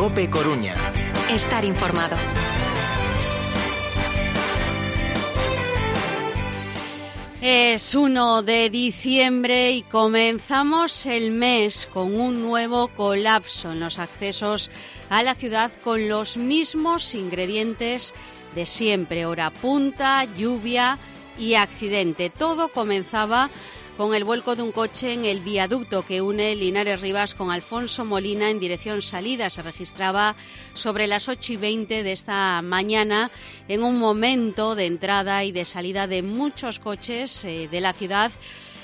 COPE Coruña. Estar informado. Es 1 de diciembre y comenzamos el mes con un nuevo colapso en los accesos a la ciudad con los mismos ingredientes de siempre: hora punta, lluvia y accidente. Todo comenzaba con el vuelco de un coche en el viaducto que une Linares Rivas con Alfonso Molina en dirección salida. Se registraba sobre las 8:20 de esta mañana, en un momento de entrada y de salida de muchos coches de la ciudad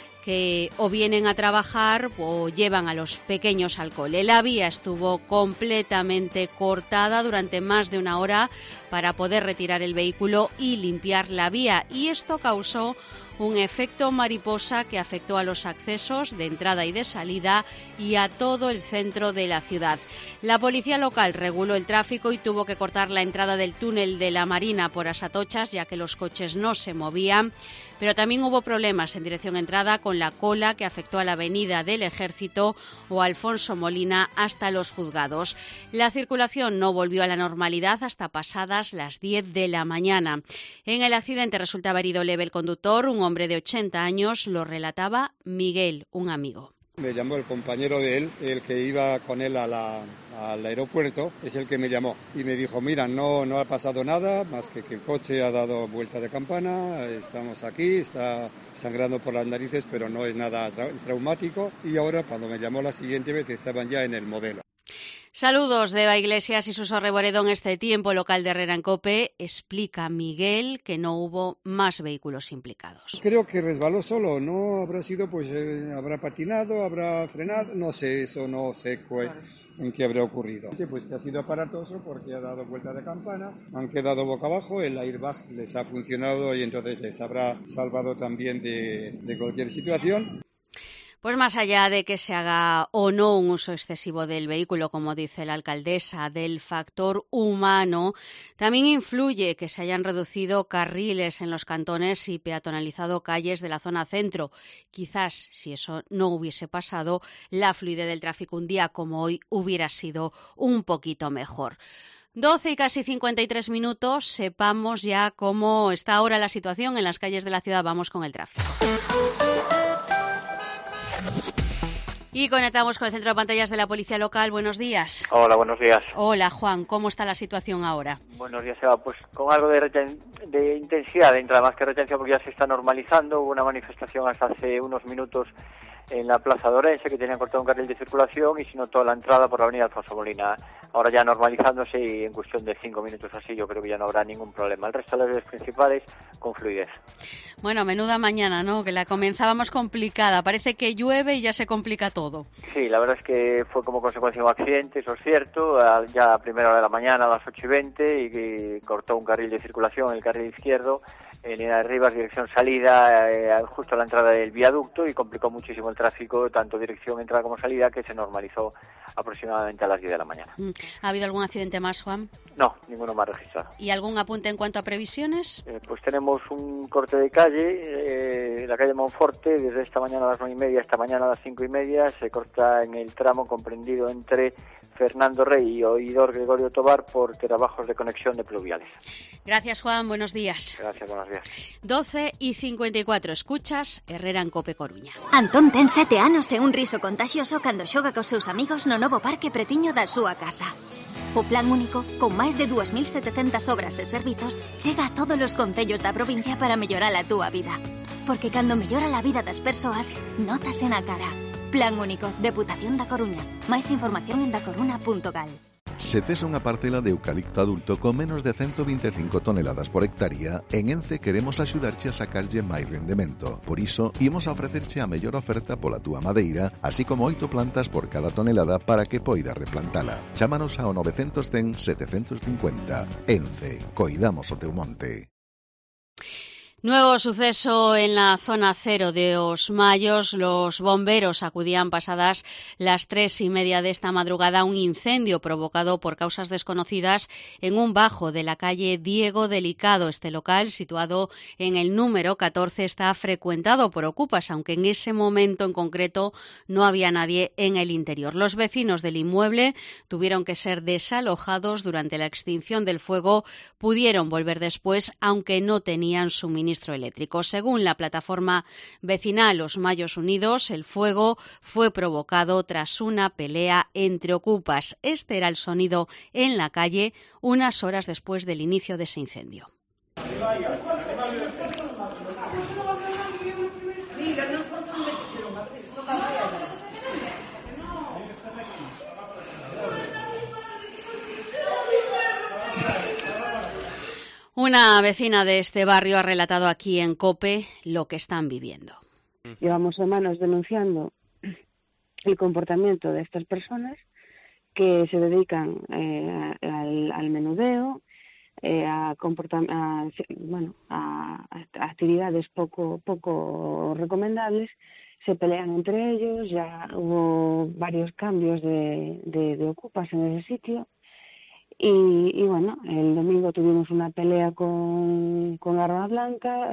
que o vienen a trabajar o llevan a los pequeños al cole. La vía estuvo completamente cortada durante más de una hora para poder retirar el vehículo y limpiar la vía, y esto causó un efecto mariposa que afectó a los accesos de entrada y de salida y a todo el centro de la ciudad. La policía local reguló el tráfico y tuvo que cortar la entrada del túnel de la Marina por Asatochas, ya que los coches no se movían, pero también hubo problemas en dirección entrada con la cola que afectó a la avenida del Ejército o Alfonso Molina hasta los juzgados. La circulación no volvió a la normalidad hasta pasadas las 10 de la mañana. En el accidente resultaba herido leve el conductor, un hombre de 80 años, lo relataba Miguel, un amigo. Me llamó el compañero de él, el que iba con él al aeropuerto, es el que me llamó y me dijo: mira, no ha pasado nada, más que el coche ha dado vuelta de campana, estamos aquí, está sangrando por las narices, pero no es nada traumático. Y ahora, cuando me llamó la siguiente vez, estaban ya en el Modelo. Saludos de Eva Iglesias y Suso Reboredo. En este tiempo local de Herrera en COPE explica Miguel que no hubo más vehículos implicados. Creo que resbaló solo, no habrá sido, habrá patinado, habrá frenado, no sé, eso no sé en qué habrá ocurrido. Pues que ha sido aparatoso porque ha dado vuelta de campana, han quedado boca abajo, el airbag les ha funcionado y entonces les habrá salvado también de cualquier situación. Pues más allá de que se haga o no un uso excesivo del vehículo, como dice la alcaldesa, del factor humano, también influye que se hayan reducido carriles en los cantones y peatonalizado calles de la zona centro. Quizás, si eso no hubiese pasado, la fluidez del tráfico un día como hoy hubiera sido un poquito mejor. 12 y casi 53 minutos, sepamos ya cómo está ahora la situación en las calles de la ciudad. Vamos con el tráfico. Y conectamos con el centro de pantallas de la Policía Local. Buenos días. Hola, buenos días. Hola, Juan. ¿Cómo está la situación ahora? Buenos días, Eva. Pues con algo de intensidad, más que retención, porque ya se está normalizando. Hubo una manifestación hasta hace unos minutos en la Plaza de Orense, que tenían cortado un carril de circulación y se notó la entrada por la avenida Alfonso Molina. Ahora ya normalizándose y en cuestión de 5 minutos así yo creo que ya no habrá ningún problema. El resto de las vías principales con fluidez. Bueno, menuda mañana, ¿no? Que la comenzábamos complicada. Parece que llueve y ya se complica todo. Sí, la verdad es que fue como consecuencia de un accidente, eso es cierto. Ya a primera hora de la mañana, a las 8:20, y cortó un carril de circulación, el carril izquierdo, en Linares Rivas, dirección salida, justo a la entrada del viaducto, y complicó muchísimo el tráfico, tanto dirección entrada como salida, que se normalizó aproximadamente a las 10 de la mañana. ¿Ha habido algún accidente más, Juan? No, ninguno más registrado. ¿Y algún apunte en cuanto a previsiones? Pues tenemos un corte de calle, la calle Monforte, desde esta mañana a las 9:30 hasta mañana a las 5:30, se corta en el tramo comprendido entre Fernando Rey y Oidor Gregorio Tobar por trabajos de conexión de pluviales. Gracias, Juan. Buenos días. Gracias, buenos días. 12 y 54. Escuchas Herrera en COPE Coruña. Antón ten 7 anos e un riso contagioso cando xoga cos seus amigos no novo parque pretiño da súa casa. O Plan Único, con máis de 2.700 obras e servizos, chega a todos os concellos da provincia para mellorar a túa vida. Porque cando mellora a vida das persoas, nótase na cara. Plan Único, Deputación da Coruña. Máis información en dacoruna.gal. Se tes unha parcela de eucalipto adulto con menos de 125 toneladas por hectárea, en Ence queremos axudarche a sacarlle máis rendemento. Por iso, imos a ofrecerche a mellor oferta pola túa madeira, así como 8 plantas por cada tonelada para que poidas replantala. Chámanos ao 910 750. Ence, coidamos o teu monte. Nuevo suceso en la zona cero de Os Mayos. Los bomberos acudían pasadas las 3:30 de esta madrugada a un incendio provocado por causas desconocidas en un bajo de la calle Diego Delicado. Este local, situado en el número 14, está frecuentado por ocupas, aunque en ese momento en concreto no había nadie en el interior. Los vecinos del inmueble tuvieron que ser desalojados durante la extinción del fuego. Pudieron volver después, aunque no tenían suministro eléctrico. Según la plataforma vecinal Os Mayos Unidos, el fuego fue provocado tras una pelea entre ocupas. Este era el sonido en la calle unas horas después del inicio de ese incendio. Una vecina de este barrio ha relatado aquí en COPE lo que están viviendo. Llevamos semanas denunciando el comportamiento de estas personas que se dedican al menudeo, a actividades poco recomendables. Se pelean entre ellos, ya hubo varios cambios de ocupas en ese sitio. Y bueno, el domingo tuvimos una pelea con arma blanca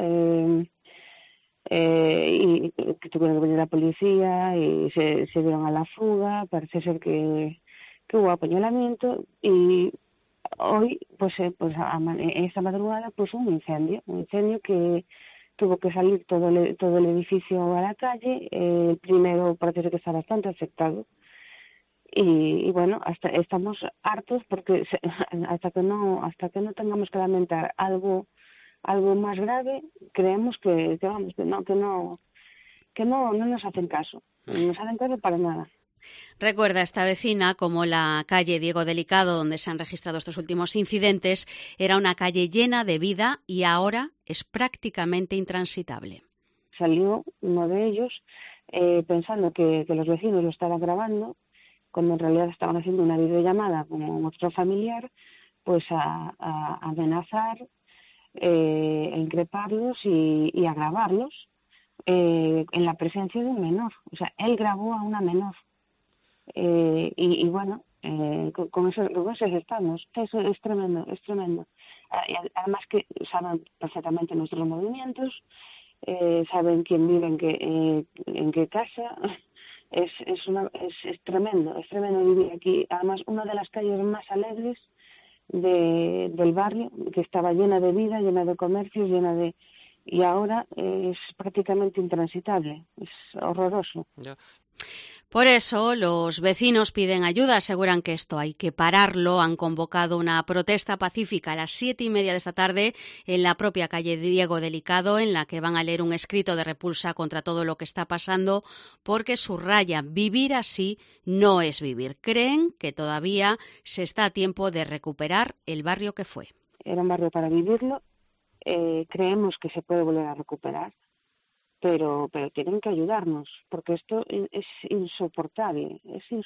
y que tuvieron que venir la policía y se dieron a la fuga. Parece ser que hubo apuñalamiento y hoy, esta madrugada, un incendio que tuvo que salir todo el edificio a la calle. El primero parece que está bastante afectado. Y bueno, estamos hartos porque hasta que no tengamos que lamentar algo más grave, creemos que no nos hacen caso. No nos hacen caso para nada. Recuerda esta vecina como la calle Diego Delicado, donde se han registrado estos últimos incidentes, era una calle llena de vida y ahora es prácticamente intransitable. Salió uno de ellos pensando que los vecinos lo estaban grabando, cuando en realidad estaban haciendo una videollamada con otro familiar, pues a amenazar, a increparlos y a grabarlos en la presencia de un menor. O sea, él grabó a una menor. Y bueno, con eso estamos. Eso es tremendo, es tremendo. Además que saben perfectamente nuestros movimientos, saben quién vive en qué casa. Es tremendo vivir aquí. Además, una de las calles más alegres del barrio, que estaba llena de vida, llena de comercios, y ahora es prácticamente intransitable. Es horroroso. Ya. Por eso los vecinos piden ayuda, aseguran que esto hay que pararlo. Han convocado una protesta pacífica a las 7:30 de esta tarde en la propia calle Diego Delicado, en la que van a leer un escrito de repulsa contra todo lo que está pasando, porque subrayan: vivir así no es vivir. Creen que todavía se está a tiempo de recuperar el barrio que fue. Era un barrio para vivirlo, creemos que se puede volver a recuperar. Pero tienen que ayudarnos, porque esto es insoportable,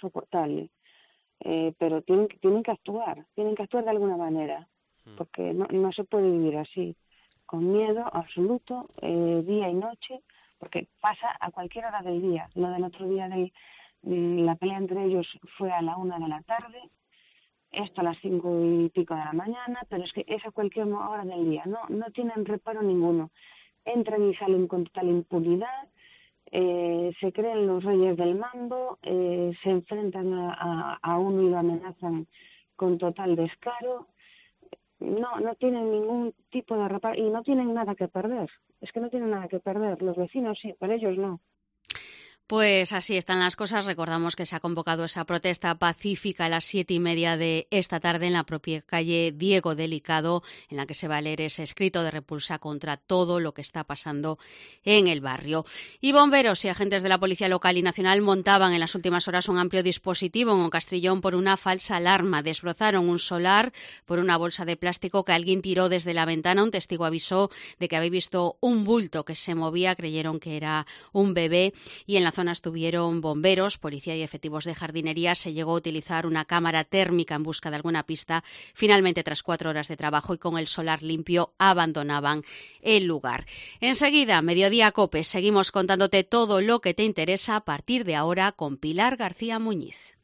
pero tienen que actuar de alguna manera, porque no se puede vivir así, con miedo absoluto, día y noche, porque pasa a cualquier hora del día. Lo del otro día la pelea entre ellos fue a la 1 de la tarde, esto a las 5:00 de la mañana, pero es que es a cualquier hora del día, no tienen reparo ninguno. Entran y salen con total impunidad, se creen los reyes del mambo, se enfrentan a uno y lo amenazan con total descaro. No tienen ningún tipo de reparo y no tienen nada que perder. Es que no tienen nada que perder. Los vecinos sí, pero ellos no. Pues así están las cosas. Recordamos que se ha convocado esa protesta pacífica a las 7:30 de esta tarde en la propia calle Diego Delicado, en la que se va a leer ese escrito de repulsa contra todo lo que está pasando en el barrio. Y bomberos y agentes de la Policía Local y Nacional montaban en las últimas horas un amplio dispositivo en Castrillón por una falsa alarma. Desbrozaron un solar por una bolsa de plástico que alguien tiró desde la ventana. Un testigo avisó de que había visto un bulto que se movía, creyeron que era un bebé, y en la zona zona estuvieron bomberos, policía y efectivos de jardinería. Se llegó a utilizar una cámara térmica en busca de alguna pista. Finalmente, tras 4 horas de trabajo y con el solar limpio, abandonaban el lugar. Enseguida, Mediodía COPE, seguimos contándote todo lo que te interesa a partir de ahora con Pilar García Muñiz.